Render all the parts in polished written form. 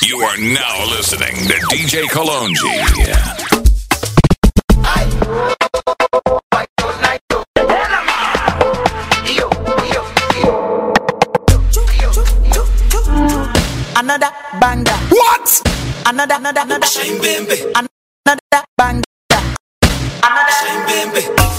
You are now listening to DJ Kalonji. Another banger. What? Another Shame baby. Another banger. Another Shame baby.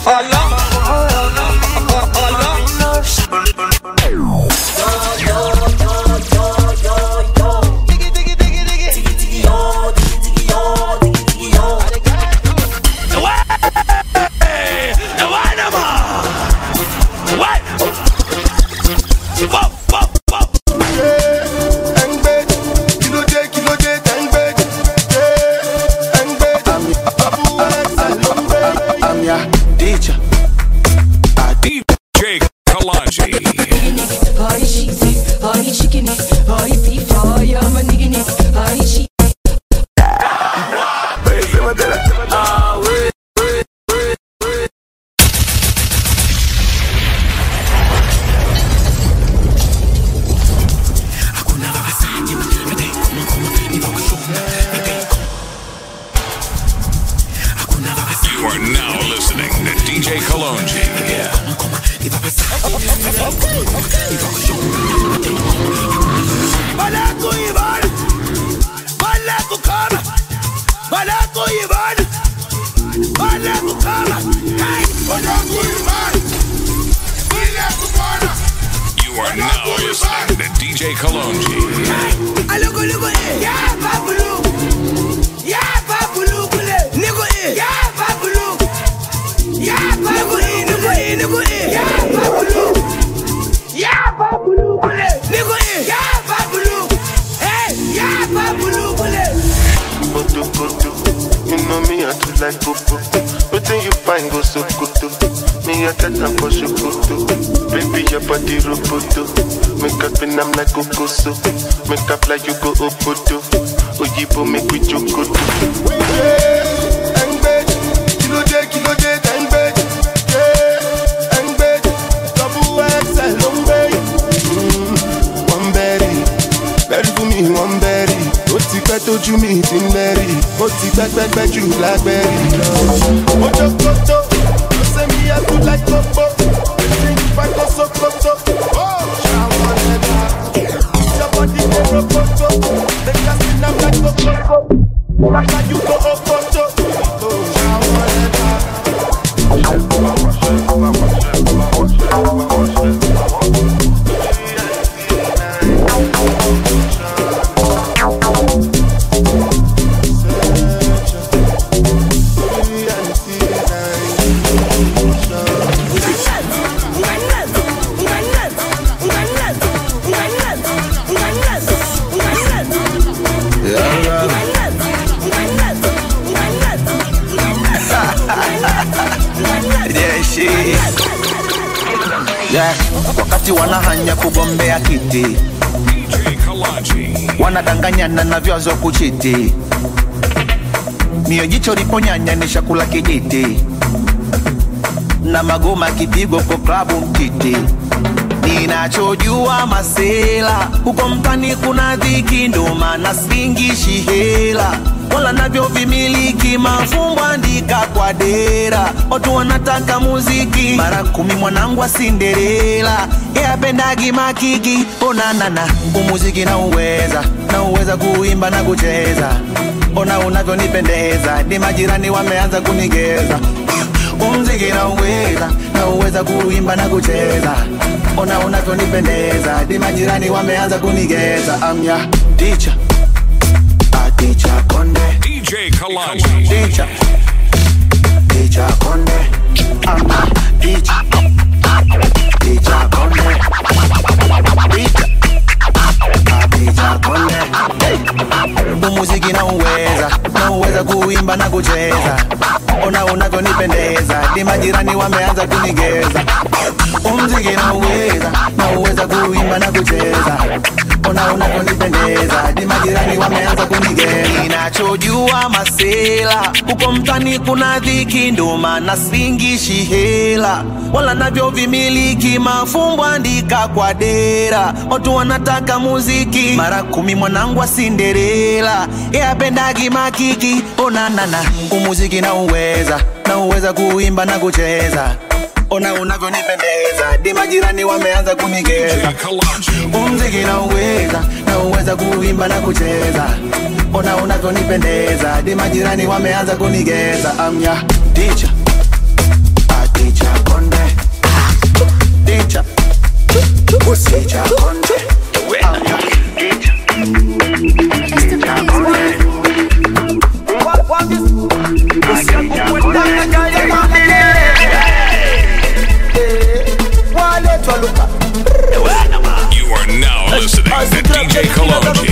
Make up like you go Opoto. Ojibo make we choco. One berry, ó ti pẹ́ tójú mi ti ń bẹ́rì, ó ti pẹ́pẹ́pẹ́ jù lágbẹ́rì lọ. Ojokoto, ó ṣe mi ẹ̀kú láìkókó, èsì ìpàkó sókótó. Ṣàwọn ẹ̀dá, ìjọbọ̀dì lè rokoto, lè jásí náà láìkókó, bàbá yóò kó okoto. Ṣàwọn ẹ̀dá. Wakati wanahanya kugombea kiti, wanadanganyana na vyazo kuchiti, mio jicho liponyanya ni shakula kijiti, na magoma kipigo kwa klabu mtiti. Ninachojua masela, huko mtani kuna dhiki, ndo maana singishi hela, wala navyo vimiliki, mafumbo andika kwa dera. Watu wanataka muziki, mara 10 mwanangu wa Cinderella, yapendagi makiki. Onanana, umuziki na uweza kuimba na kucheza. Ona unavyo nipendeza, ni majirani wameanza kunigeza. Umuziki na uweza kuimba na kucheza. Ona unavyo nipendeza, ni majirani wameanza kunigeza. I'm your teacher, teacher Konde, DJ Kalonji, teacher Konde, I'm your teacher, teacher Konde, teacher Konde. Umuziki na uweza kuimba na kucheza. Ona unavyo nipendeza, ni majirani wameanza kunigeza. Umuziki na uweza kuimba na kucheza. Ona unavyo nipendeza, ni majirani wameanza kunigeza. Ninachojua najua masela uko mtani kuna dhiki ndo maana singishi hela wala navyo vimiliki mafumbo andika kwa dera watu wanataka muziki mara 10 mwanangu wa Cinderella yapendagi makiki onanana umuziki na uweza kuimba na kucheza ona unavyonipendeza di majirani wameanza kunigeza umuziki na uweza kuimba na kucheza ona unavyonipendeza di majirani wameanza kunigeza amya teacher teacher konde teacher teacher konde amya teacher konde what this You are now listening to DJ Kalonji.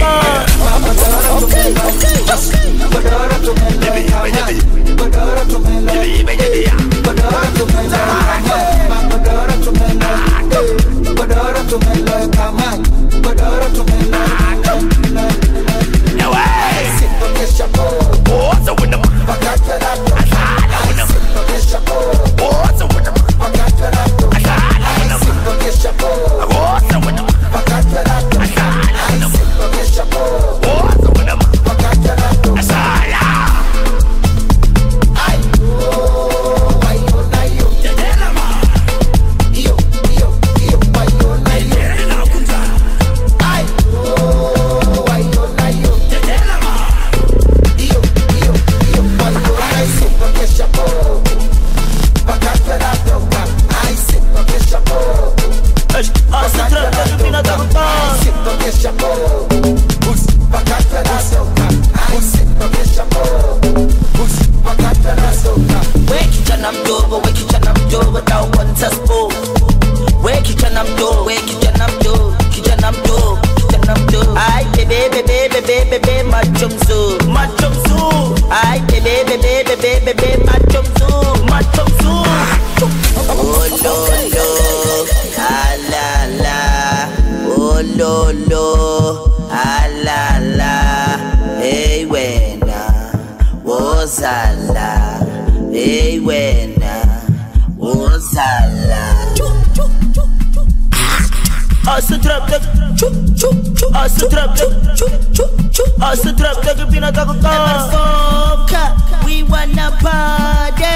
We wanna party.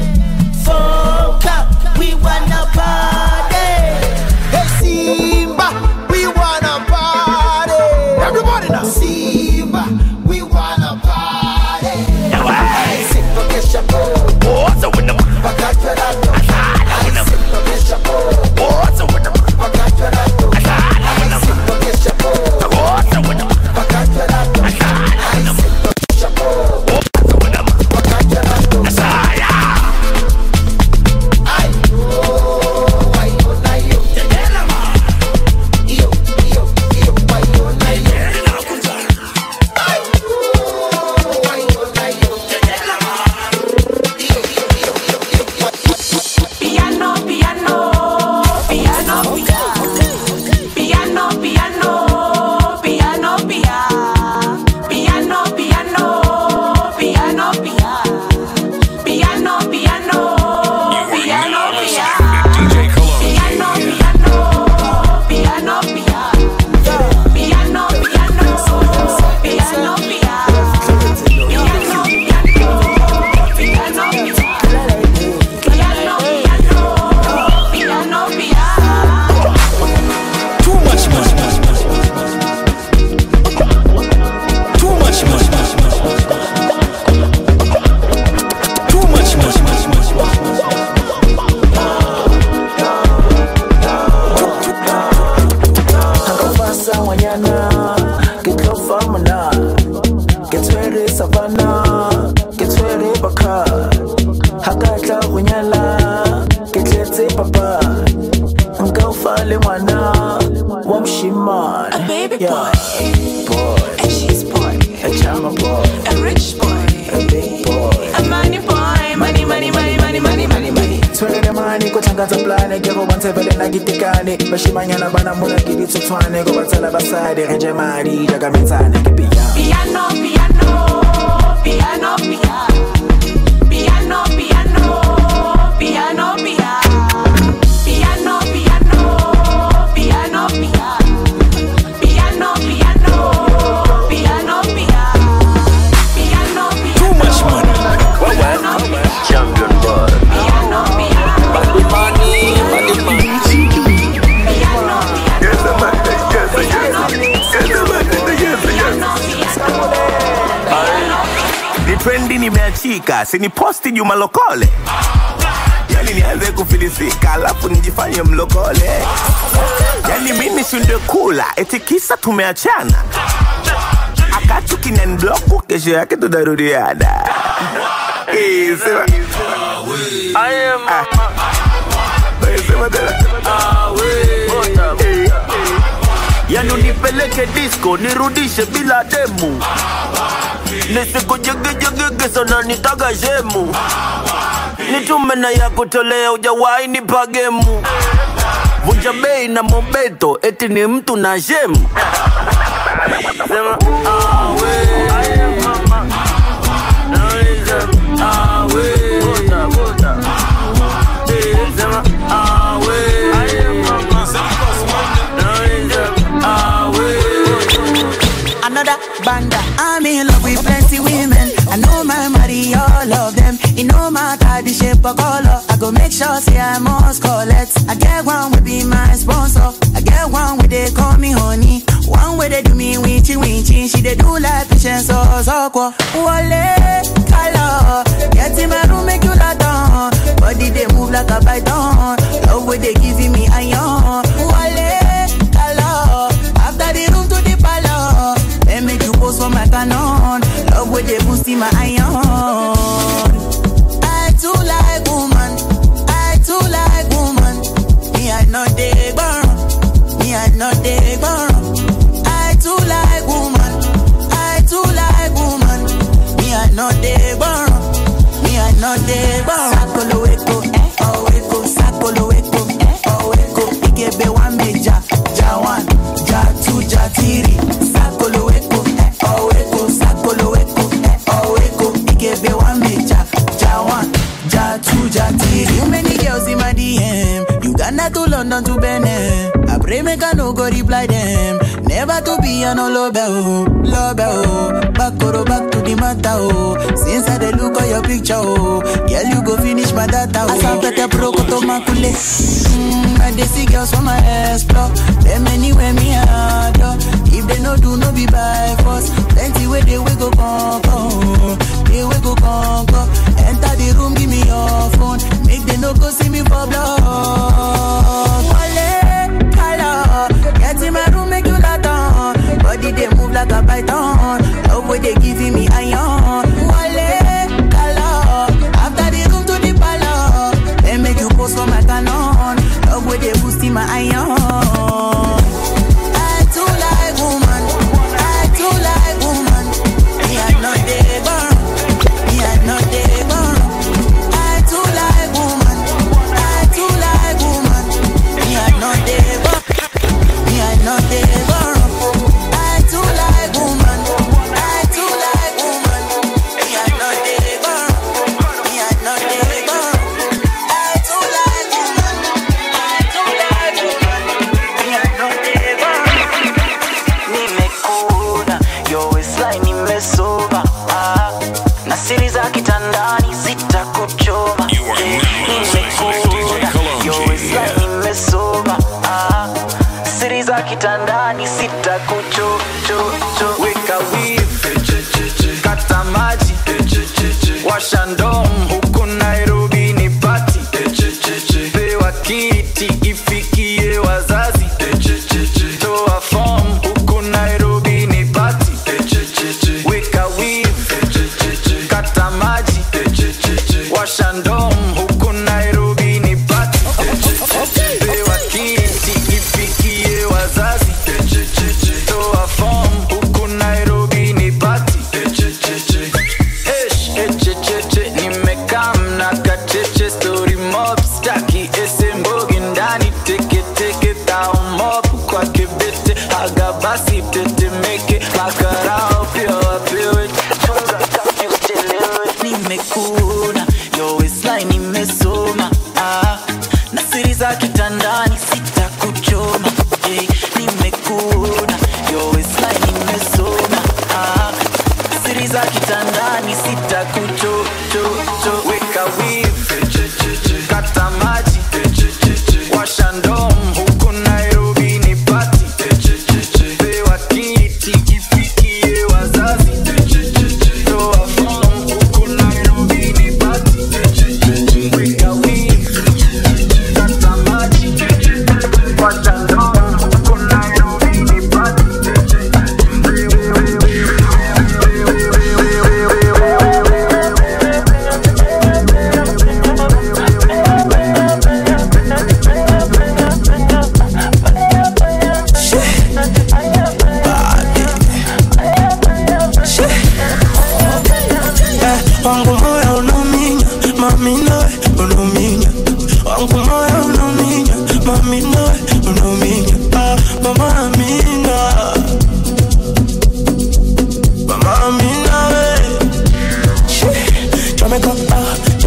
Foka, we wanna party. Hey Simba, we wanna party. Everybody now. Simba, we wanna party. Hey, Simba, get your ball. What's up with them? What's up with them? Bashimanyana bana muna kidi tutwane go batala basade reje mari jaga menzane piano piano trendi nimeachika, sini posti Juma Lokole. Yani nianze kufilisika, alafu nijifanye mlokole. Yani mimi shinde kula, eti kisa tumeachana. Akatu kinenbloku, kesho yake tudarudiana. Sema sema tena. Yani unipeleke disco, nirudishe bila demu. Nisiko jege sana nitaga jemu. Nitume na ya kutolea ujawai nipagemu. Vunja bei na mobeto, eti ni mtu na jemu. Sema another banda. I'm in love with plenty women. I know my marry all of them. You know my body shape or color. I go make sure say I must collect. I get one will be my sponsor. I get one where they call me honey. One where they do me winchy. She they do like patience or so. Wale color. Get in my room make you la down. Body they move like a python. Love where they giving me iron. Wale color. After the room to the palace. They make you pose for my canon. Love where they boosting my iron. I too like woman. I too like woman. Me I know they burn. Me I know they burn. I too like woman. I too like woman. Me I know they burn. Me I know they burn. Sakolo eko, oh eko, sakolo eko, oh eko. Ikebe one meja, ja one, ja two, ja three. Sakolo eko, oh eko, sakolo eko, oh eko. Ikebe one meja, ja one, ja two, ja three. Too many girls in my DM. Uganda to London to Benin. I pray make I no go reply them. Never to be a no love oh. Back to the matter oh. Since I dey look at your picture oh. Girl you go finish my data oh. Asa pete proko to makule. I dey see girls from my explore. Them anywhere me adore. If they no do no be by force. Plenty way they we go conquer. They we go conquer. Enter the room give me your phone. Make they no go see me for blood. Wale color. Get in my room make you la down. Body they move like a python. Love where they giving me iron. Wale color. After the room to the palace. They make you pose for my canon. Love where they boosting my iron. I too like woman. I too like woman. Me I know they burn. Me I know they burn. I too like woman. I too like woman. Me I know they burn. Me I know they burn. I too like woman. I too like woman. Me I know they burn. Me I know they burn. I too like woman. I too like woman. Me I know they burn. Nimekuna yo waistline nimesoma na siri za kitandani zitakuchoma. You are now listening to DJ Kalonji. Yo waistline nimesoma siri za kitandani zitakuchoma. Weka weave kata maji washa ndom huku Nairobi ni party. Pewa kiti ifikie wazazi. Toa form huku Nairobi ni party. Weka weave kata maji washa ndom huku Nairobi ni party. Pewa kiti ifikie wazazi. Toa form huku Nairobi ni party. Nimekaa mna kacheche story mob staki esembogi ndani teke tao mob kwa kibete haga basi tetemeke makarao pia wapewe choga kama uchelewe. Nimekuna yo waistline nimesoma na siri za kitandani sitakuchoma. Nimekuna yo waistline nimesoma siri za kitandani sitakucho. Weka weave kata maji washa ndom huku Nairobi ni party. Pewa kiti ifikie wazazi. Toa form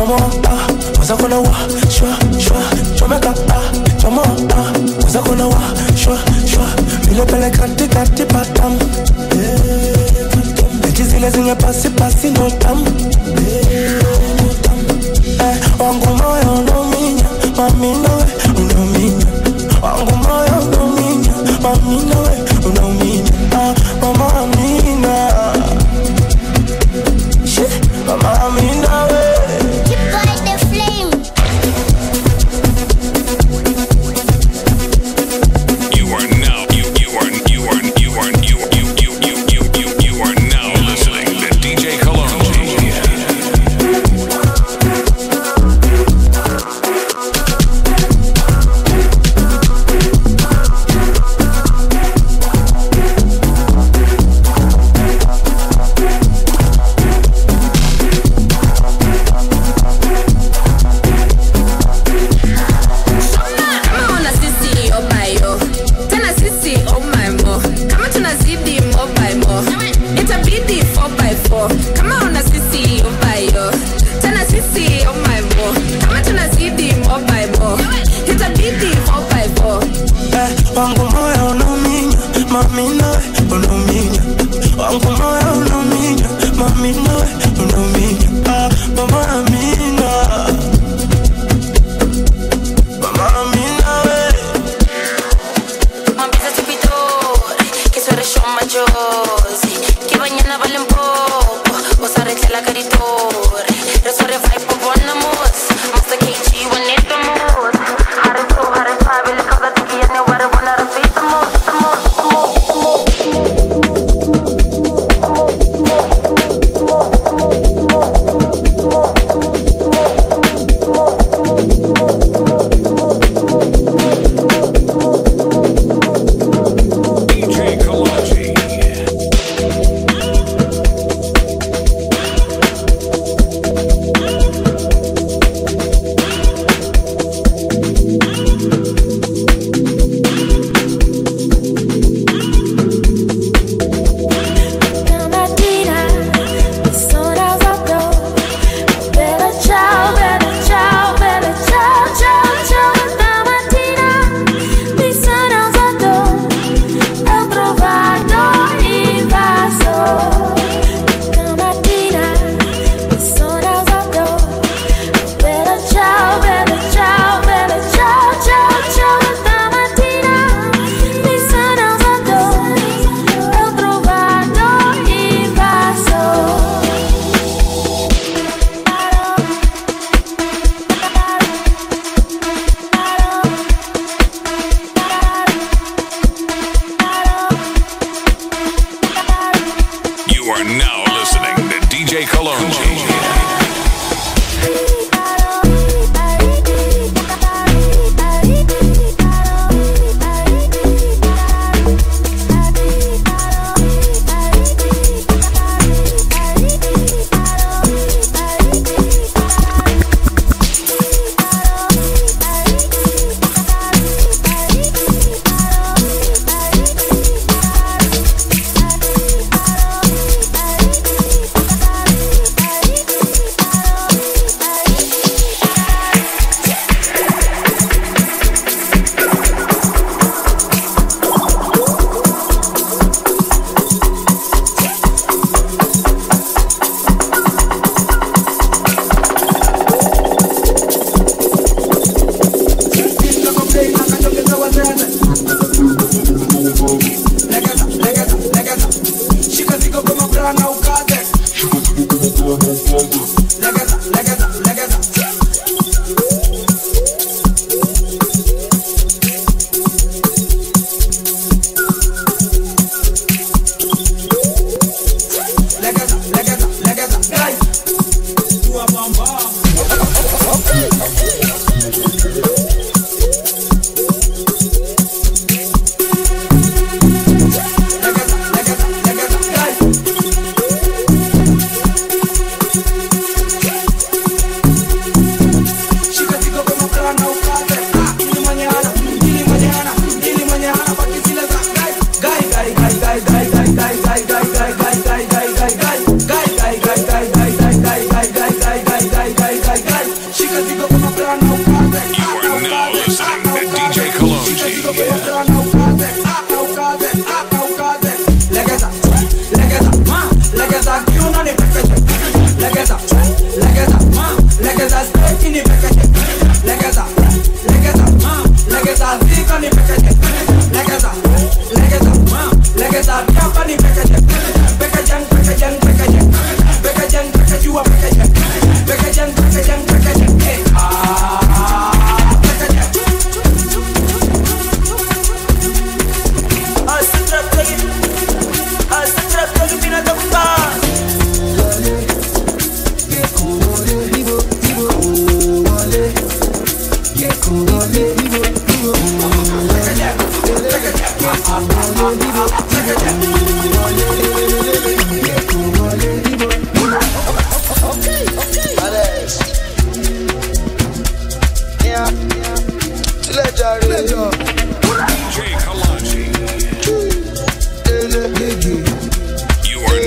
Chomo Mazakona wa Shwa Chomeka Chomo Mazakona wa Shwa Mile pele kati patam Ejizile zinye pasi no tam Wangu moyo no minya Mami nowe unominya Wangu moyo no minya Mami nowe unominya Mama Amina Mama Amina we Keep like the flame. You are now listening to DJ Kalonji. Wangu moyo unominya Mami nowe unominya Wangu moyo unominya Mami nowe unominya Mama Amina Mama Amina we Mambisa subidore Que su eres yo mayosi Que mañana vale un poco Vos arregle la caritore Resore vai por buena mos Masta KG when it the most Harris Fabile Kabla tiki ya ne ware wana rafi the most DJ Kalonji. You are now listening to DJ Kalonji.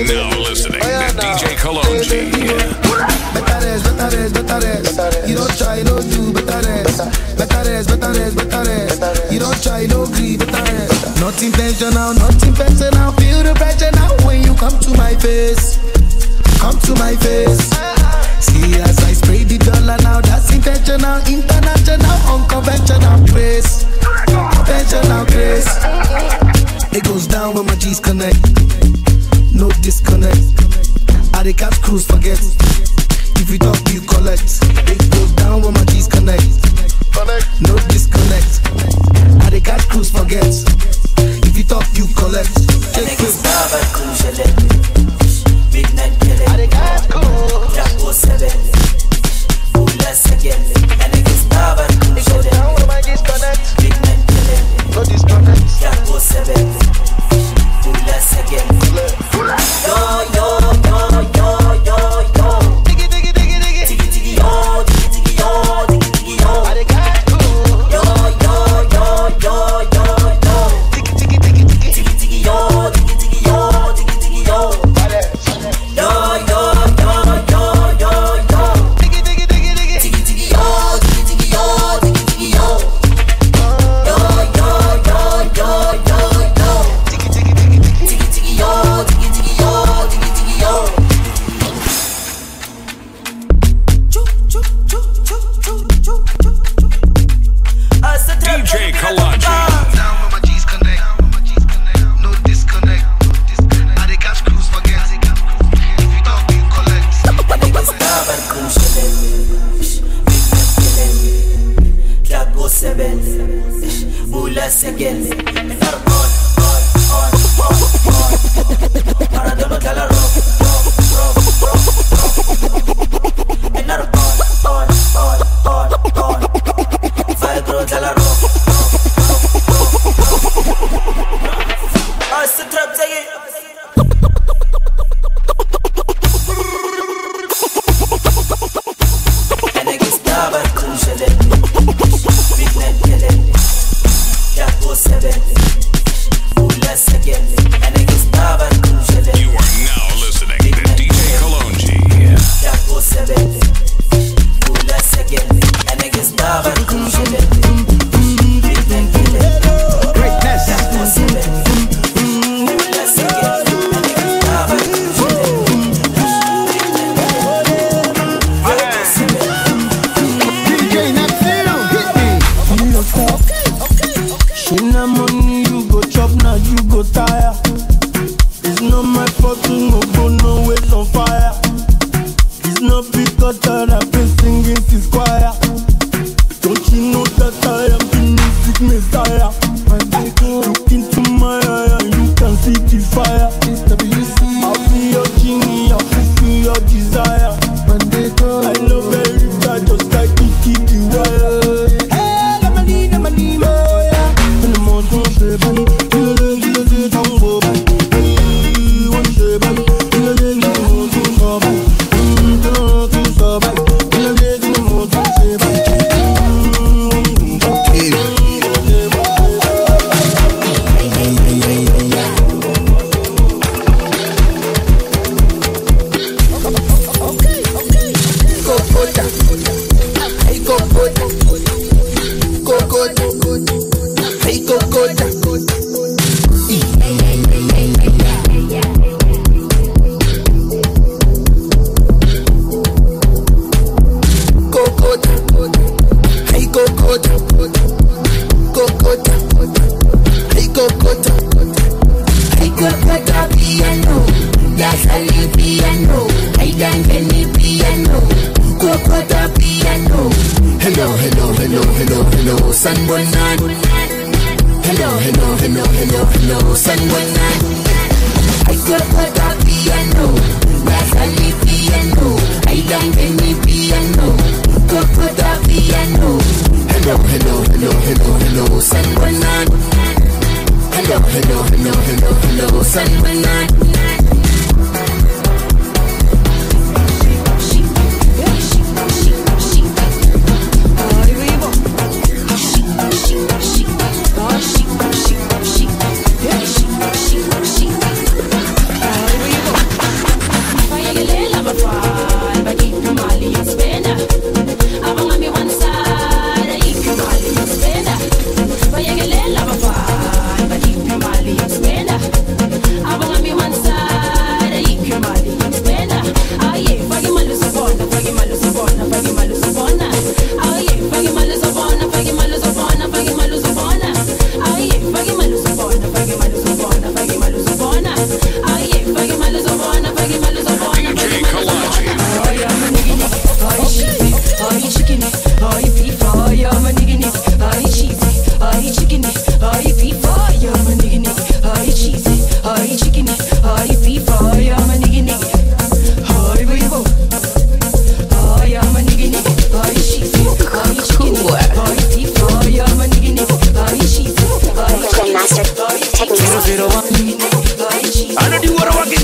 now listening to DJ Kalonji. Better. You don't try, no do better. Better. You don't try, no agree, better. Not intentional. Feel the pressure now when you come to my face. See as I spray the dollar now, that's intentional, international, unconventional grace. Conventional grace. It goes down when my G's connect. No disconnect. I the catch cruise forget. If you talk, you collect. It goes down when my G's connect. No disconnect. I the catch cruise forget. If you talk, you collect. Take it. Big night killing. I the catch cruise. Jago 7. Less again. And it gets down when my G's connect. Big night killing. No disconnect. Jago 7. Less again. Yo.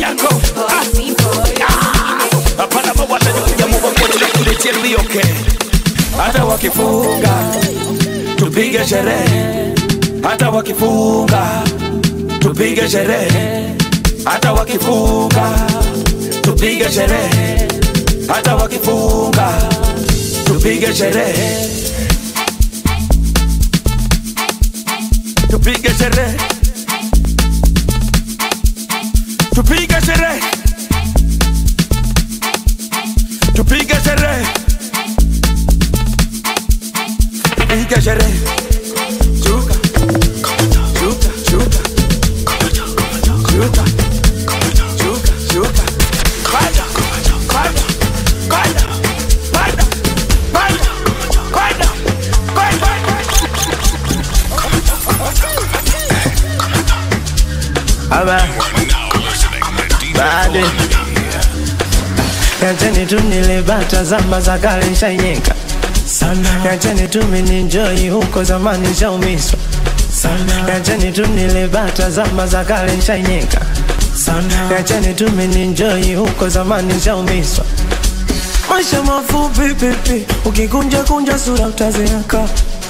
yako. Hapana mawata ya Mungu kwa kuletea lioke. Hata wakifunga tupige sherehe. Hata wakifunga tupige sherehe. Hata wakifunga tupige sherehe. Hata wakifunga tupige sherehe. Tupige sherehe. Tupige sherehe. Tupige sherehe. Tupige sherehe. Chuka. Chuka, chuka. Chuka. Chuka, chuka. Kwenda. Kwenda. Kwenda. Kwenda. Kwenda. Kwenda. Aba. Bade. Yacheni tu nilibata zamba za kale nishainyeka sana. Yacheni tu minienjoy huko zamani nishaumiswa sana. Yacheni tu nilibata zamba za kale nishainyeka sana. Yacheni tu minienjoy huko zamani nishaumiswa. Maisha mafupi pipi, ukikunja kunja sura utazeeka.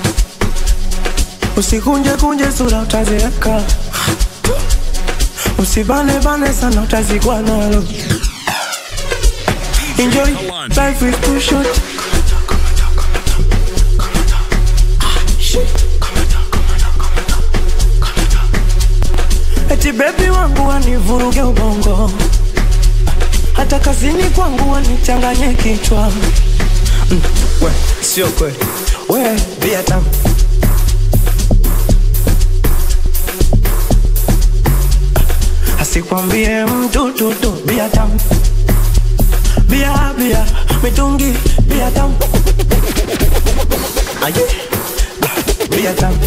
Usikunje kunje sura utazeeka. Usibane bane sana utazikwa nalo. Enjoy, life is too short. Eti baby wangu wanivuruge ubongo. Hata kazini kwangu wanichanganye kichwa. We, sio kweli. We, bia tamu. Asikwambie mtu tutu bia tamu. Bia, bia, mitungi, bia tamu. Aye, bia tamu.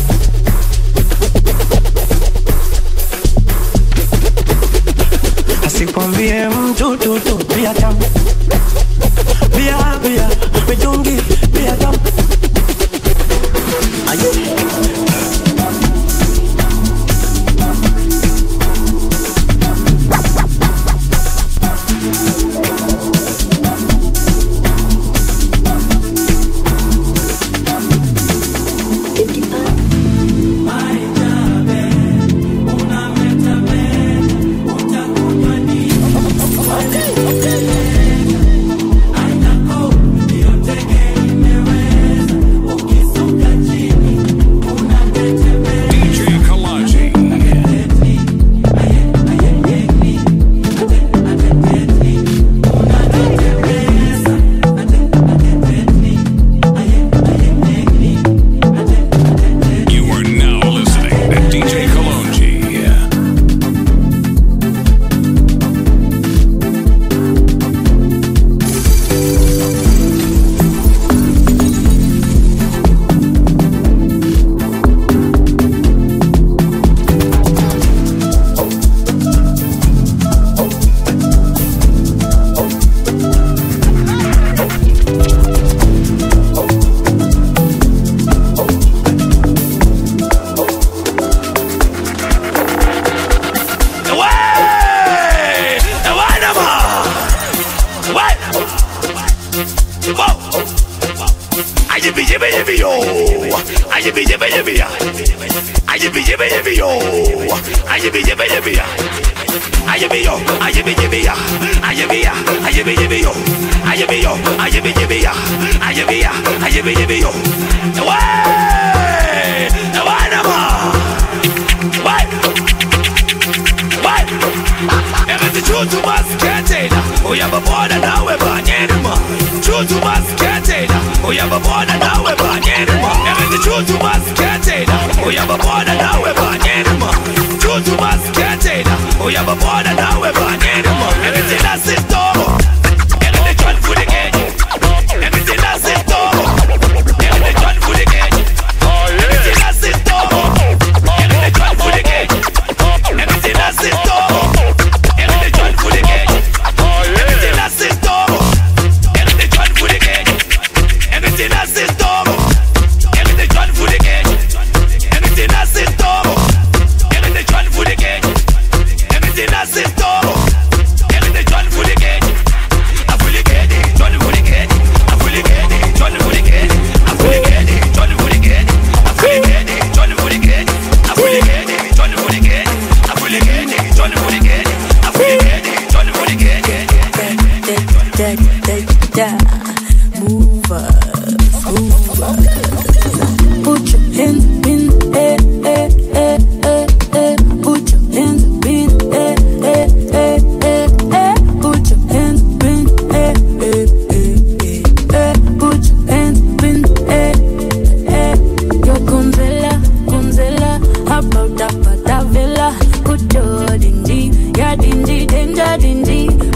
Asikwambie mtu tutu bia tamu. Bia, bia, mitungi, bia tamu. Aye. Everything I sit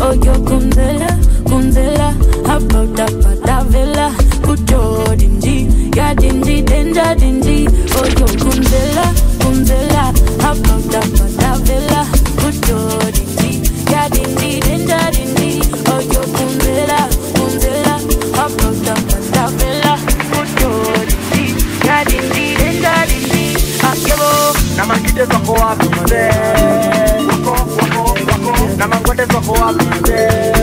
Oh, yo, Kunzela, about that villa. Put your dingy, yeah, dingy, danger, dingy. Oh, yo, Kunzela, about that villa. Put your dingy, yeah, dingy, danger, dingy. Oh, yo, Kunzela, about that villa. Put your dingy, yeah, dingy, danger, dingy. Akebo, namakite soko wapi mzee? Wako, namangote soko wapi mzee?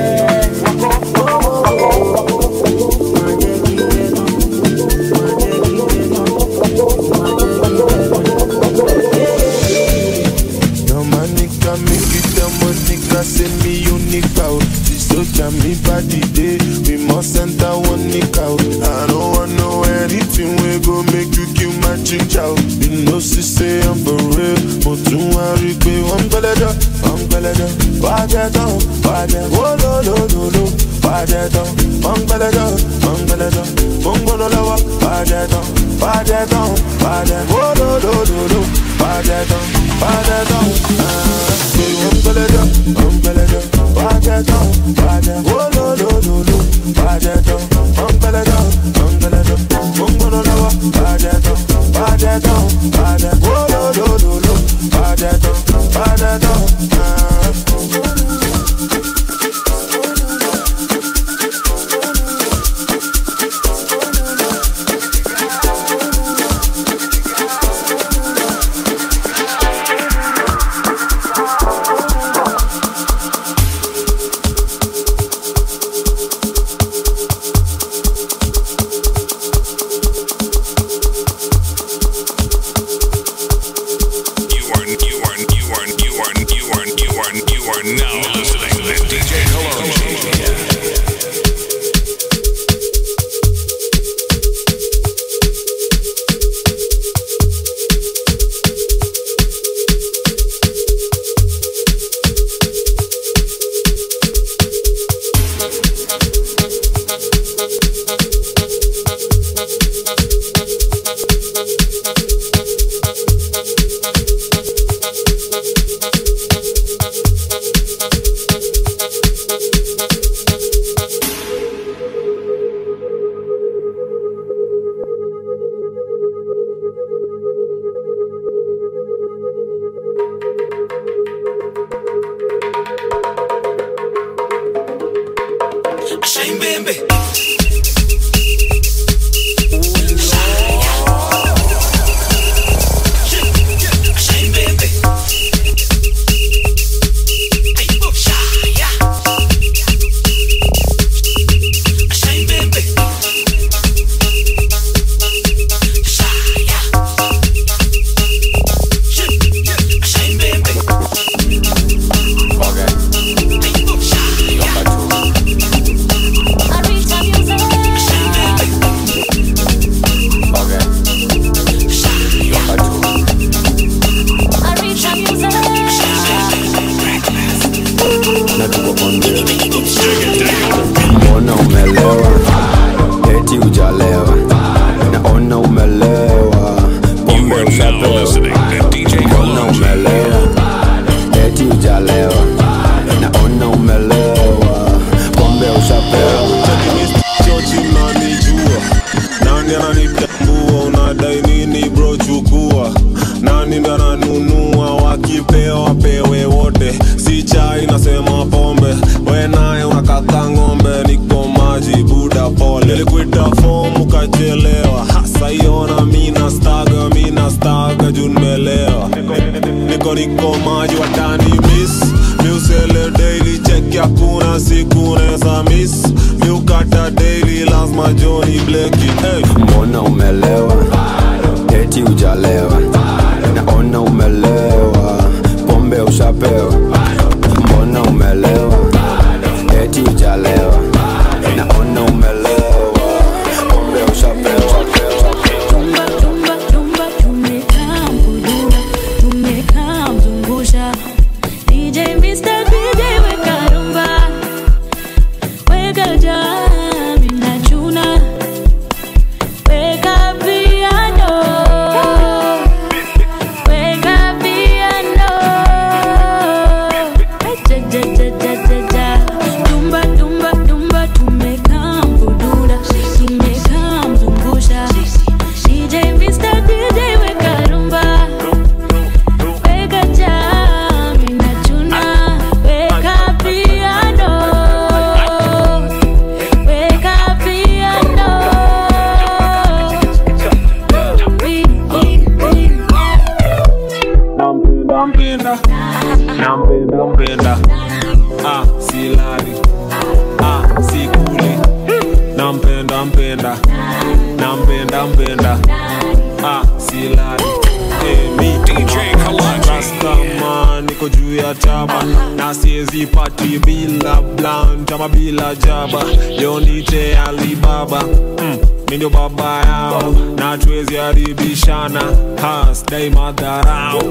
Send me unique out. So can me body day. We must enter one nick out. I don't want no anything we go make you kill my ginger. You know she say I'm for real, but don't worry, babe. I'm belada. Why that down? Oh no. Why that down? I'm belada. Bongo lawa. Why that down? Oh no. Why that down? I'm belada. Why that down? Oh no. Why that down? I'm belada. Bongo lawa. Why that down? Oh no. Why that down? Wake up, silali sikuli nampenda silali DJ Kalachi Rastaman niko juu ya taba na siezi pati bila blunt ama bila jaba leo nite Alibaba mi ndio baba yao na tuwezi haribishana sidai madharau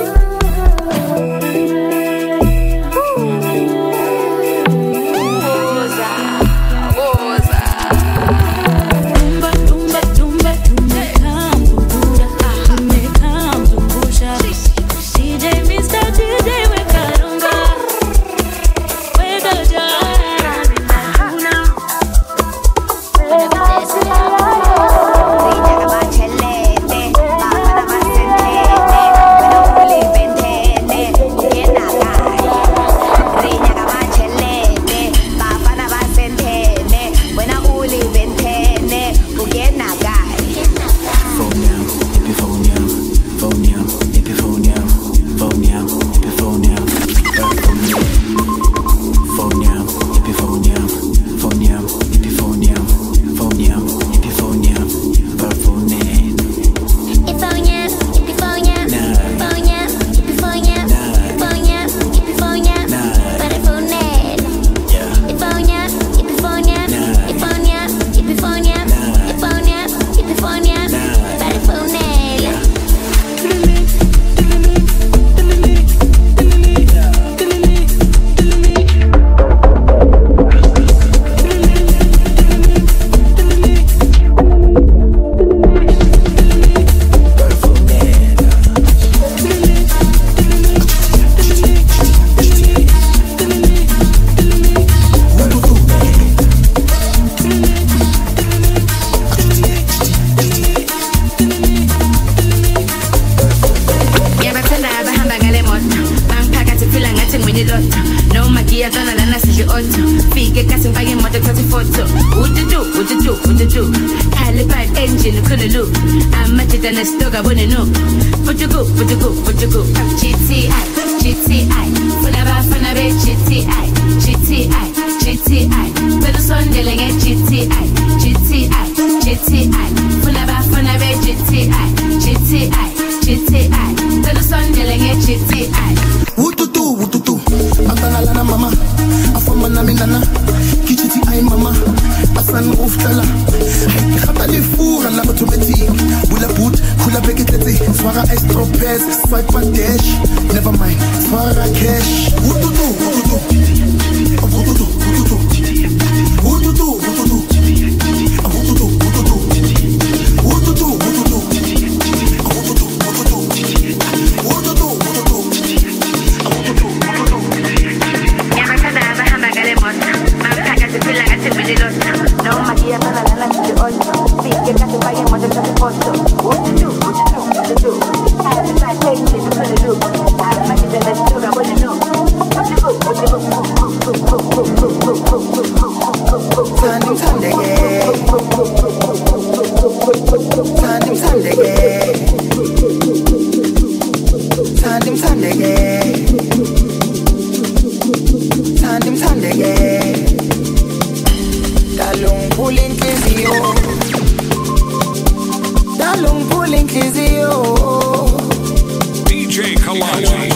DJ Kalachi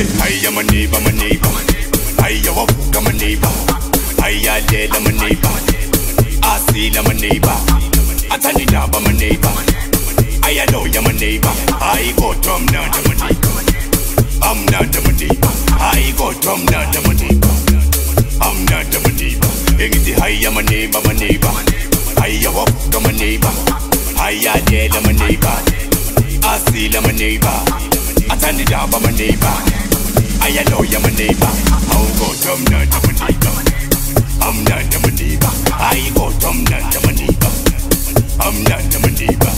I am a neighbor, my neighbor. I am a fuck, my neighbor. I am dead, my neighbor. I see my neighbor. I tell you now, my neighbor. I know you're my neighbor. I go drum down to my neighbor. I'm not my neighbor. I go drum down to my neighbor. I'm not my neighbor. I am a neighbor, my neighbor. I am a fuck, my neighbor. I am dead, my neighbor. I see my neighbor. I tell you now, my neighbor. I know you're my neighbor. I'll go drum down to my neighbor. I'm not my neighbor. I go drum down to my neighbor. I'm not my neighbor.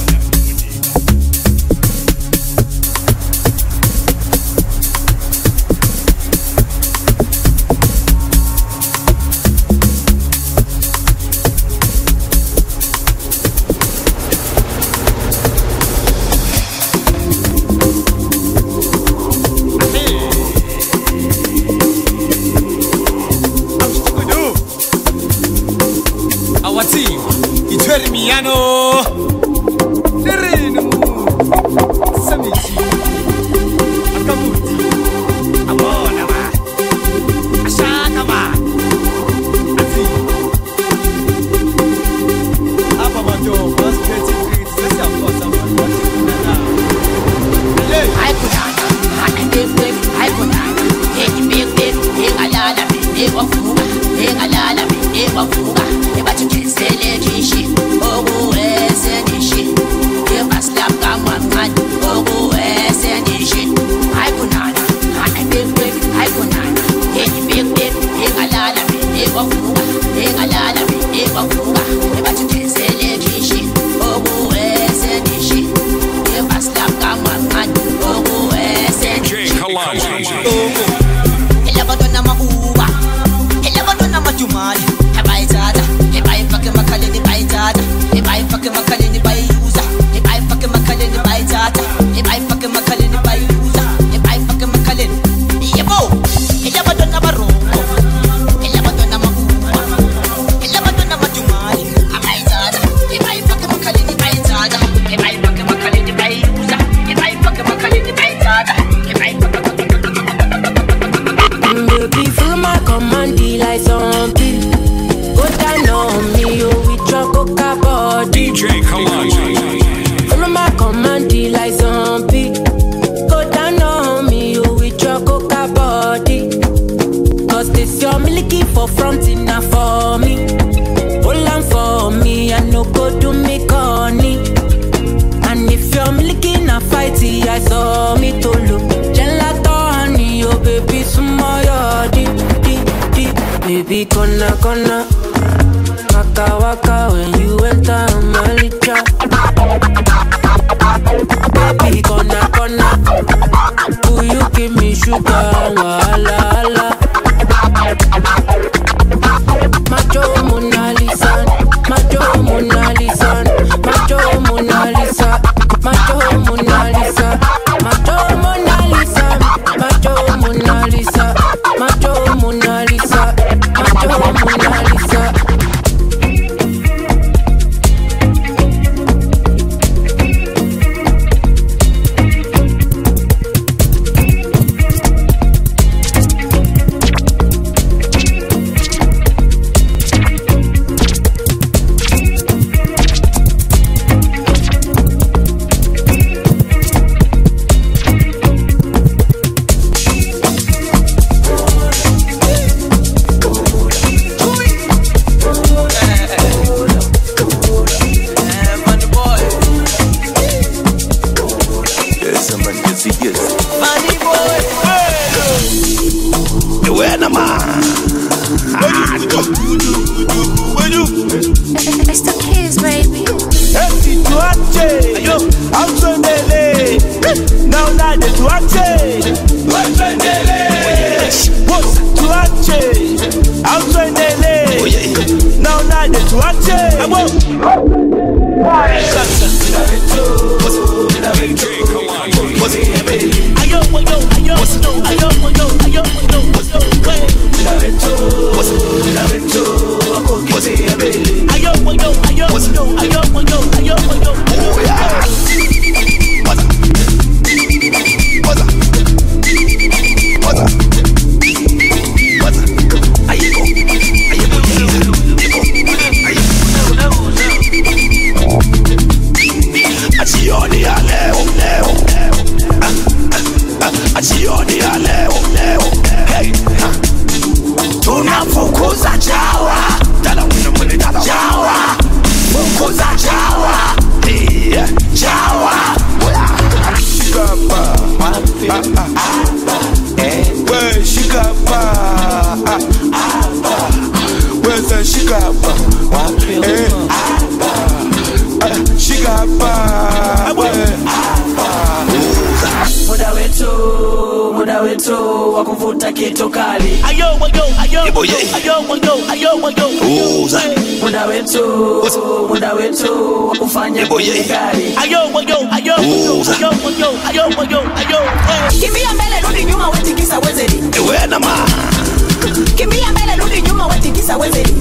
Miano Nerino Samiti Akamuti Amona ma Ashaka ma Ati Apa majo Mas Petit Grit Sesi Afosa Mwana Hai kunana Hai big Hai kunana Hey big Hey alala Hey wafuga Hey alala Hey wafuga Hey bachi kensele kishi Ogu esenishi, eba slap kama ngani. Ogu esenishi, hai kunana, hai big big, hai kunana. Hey big big, hey alala me, hey wafuga, hey alala me, hey wafuga. Eba chukesele kishi, ogu esenishi, eba slap kama ngani. Ogu esenishi. Ogu, ela badona mauba, ela badona majumali. Habai tada, habai fucking makale ni bai tada. If I fucking Makalini by user, if I fucking Makalini by Tata, if I fucking Makalini by user, if I fucking Makalini, Yabo, Elabadona Baroko, Elabadona Makuba, Elabadona Majumali, I Tata, if I fucking Makalini by Tata, if I fucking Makalini by user, if I fucking Makalini by Tata, if I fucking baby, feel my command, like something. Go down on me, you with your coca body. DJ Kalanji. Follow my command, like zombie. Go down on me, you with your coca body. Cause this your milky for front enough for me. Hold on for me, I no go do me corny. And if you're milky na fighty, I saw me to look. Gelato honey, oh baby, small deep. Baby, gonna. Waka waka when you enter my licha. Baby, gonna. Will you give me sugar? Wala. Macho Mona Lisa. Macho Mona Lisa. Macho Mona Lisa. Macho Mona Lisa. Macho Mona Lisa. Macho Mona Lisa. Macho Mona Lisa. Macho Mona Lisa. fukuza chawa. Dada wina mwene dada chawa. Fukuza chawa. Chawa. Shikapa. Where shikapa. Where's the shikapa? Shikapa. Muda wetu wa kuvuta kitu kali. Ayo. Muda wetu wa kufanya kitu kali. Ayo. Kimbia mbele rudi nyuma wetikisa wezeri. Ewe na ma. Kimbia mbele rudi nyuma wetikisa wezeri.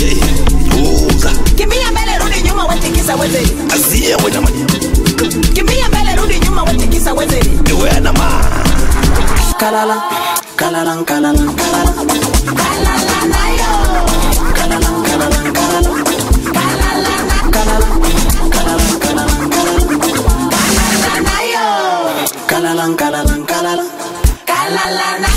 Kimbia mbele rudi nyuma wetikisa wezeri. Azie we na ma. Kimbia mbele rudi nyuma wetikisa wezeri. Ewe na ma. Kalala kalala kalala kalala kalala nayo. Kalala kalala kalala kalala kalala kalala kalala nayo. Kalala kalala kalala kalala na.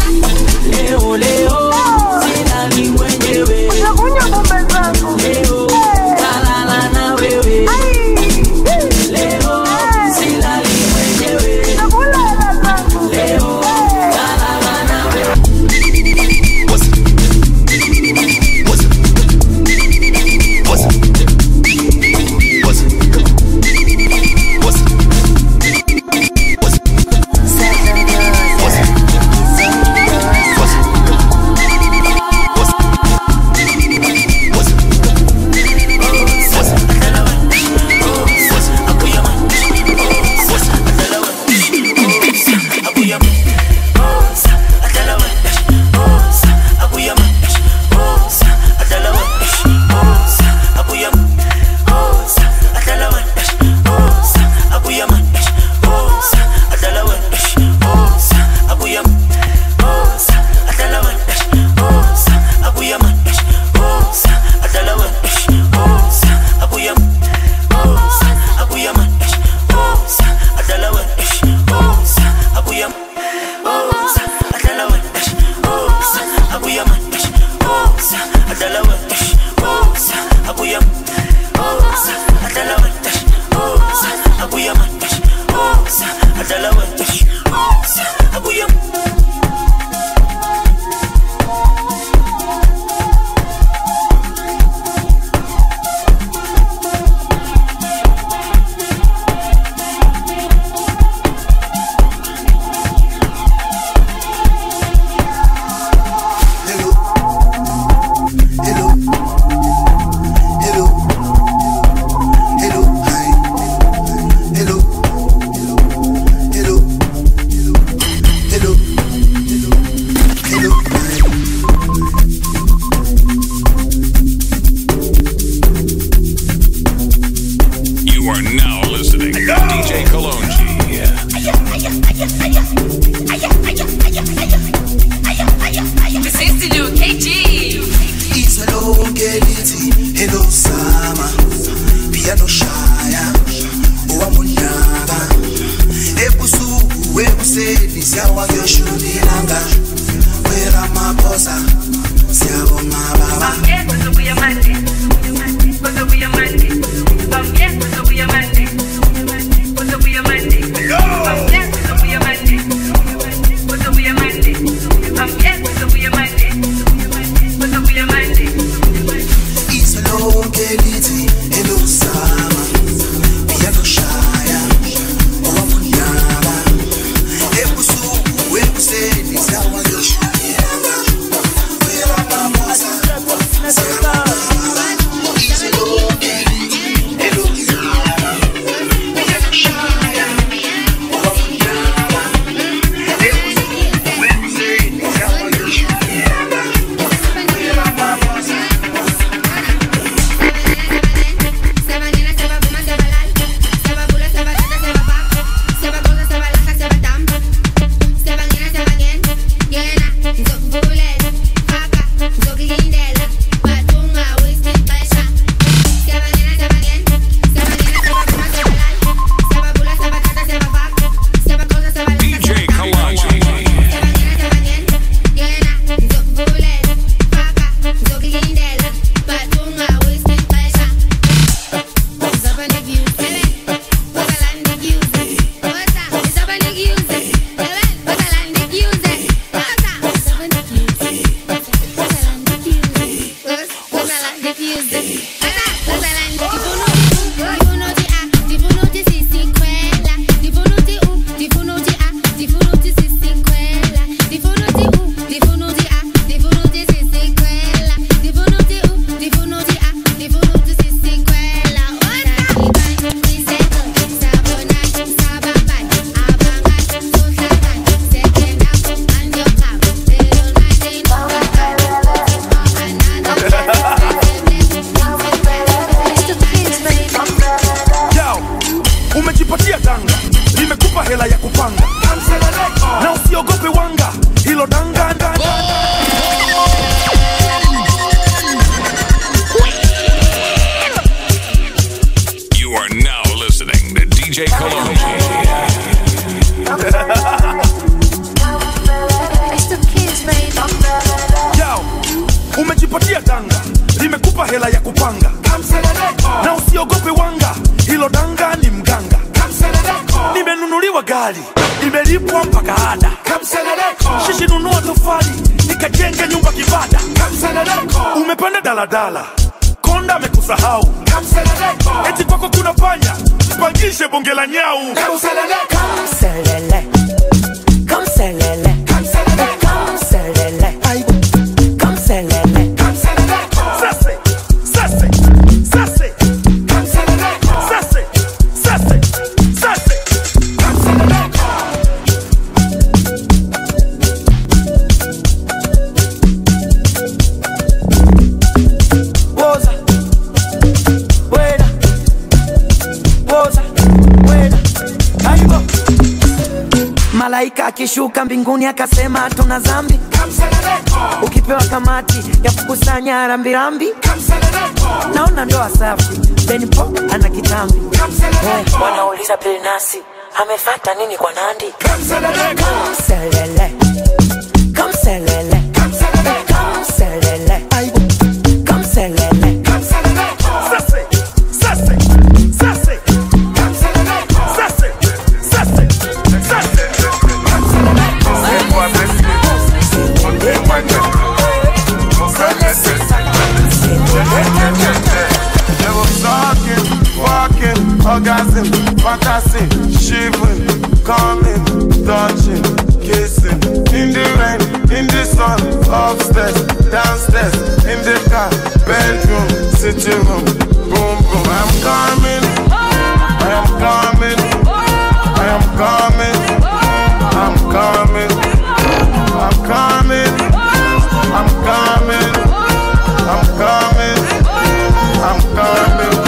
Leo sina ni mwenyewe. Unakunywa pombe zangu. Leo kalala na wewe. Leo sina ni mwenyewe. Nakula hela zangu. Leo kalala na wewe. umejipatia danga, limekupa hela ya kupanga. Na usiogope wanga, hilo danga ni mganga. Nimenunuliwa gari, nimelipwa mpaka ada. Shishi nunua tofali, nikajenga nyumba kibada. Umepanda daladala, konda amekusahau. Eti kwako kuna panya, pangishe bonge la nyau. Kamselele, kamselele, kamselele, kamselele, kamselele, sase, sase, sase, kamselele, sase, sase, sase, kamselele. Woza, weda, woza, weda, aibo. Malaika akishuka mbinguni akasema tuna zambi. Ukipewa kamati ya kukusanya rambirambi, naona ndoa safi, Benipo ana kitambi. Wanauliza Pilnasi amefata nini kwa Nandi. Kamselele, kamselele, kamselele, kamselele, kamselele, Sase, sase, sase, kamselele, sase, sase, sase. Orgasm, fantasy, shivering, coming, touching, kissing. In the rain, in the sun, upstairs, downstairs, in the car, bedroom, sitting room, boom, boom. I'm coming, I am coming, I am coming, I'm coming, I'm coming, I'm coming, I'm coming, I'm coming.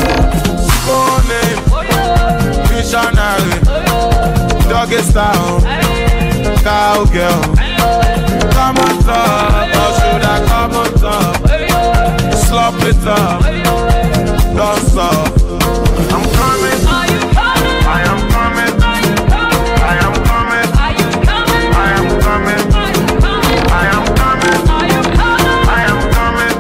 Missionary, doggy style, cowgirl. Come on top, or should I come on top? Slop it up, don't stop. I'm coming, I am coming, I am coming, I am coming, I am coming, I am coming, I am coming,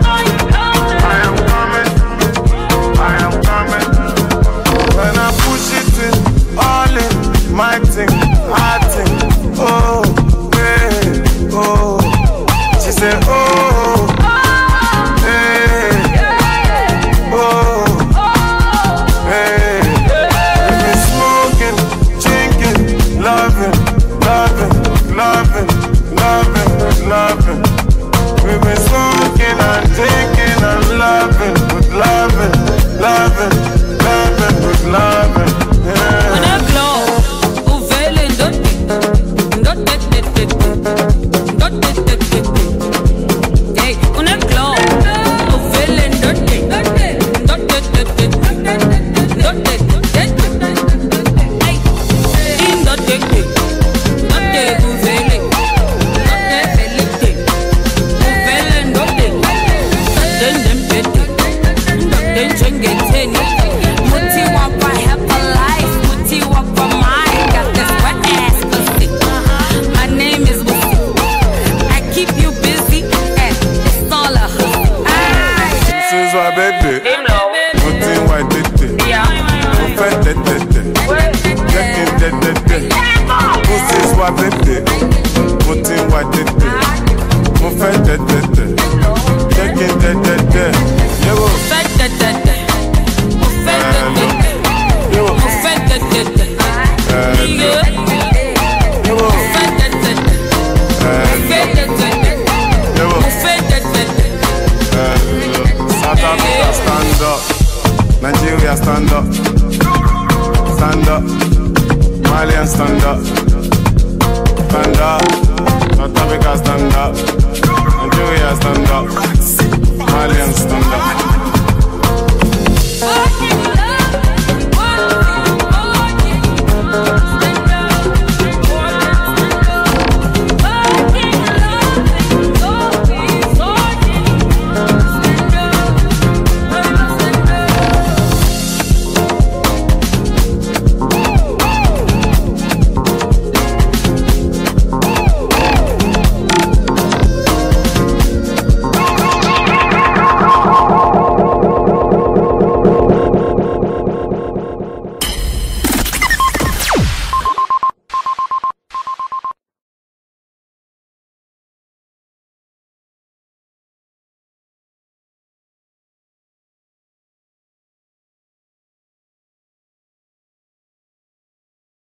I am coming. When I push it in, all in, my thing, I think, oh, hey, oh. She said, oh, hey, oh, hey. We've been smoking, drinking, loving, loving, loving, loving, loving. We've been smoking and drinking and loving, with loving, loving, loving, with loving. Yeah. When I glow, uvele ndote, ndote, hey, when I glow, uvele ndote, ndote, hey, in ndote, ndote uvele, ndote velete, uvele ndote, ndote chengeteni, muti wapa help a life, muti wapa mine, got this wet ass pussy. My name is Wussy. I keep you busy and it's all a hustle. This is my baby. Putting white tete. Open tete. Checking tete. This is my baby. Putting white tete. Open tete. Checking tete. Yo. Open tete. Open tete. South Africa, stand up. Nigeria, stand up. Stand up. Malian, stand up. Stand up. South Africa, stand up. Nigeria, stand up.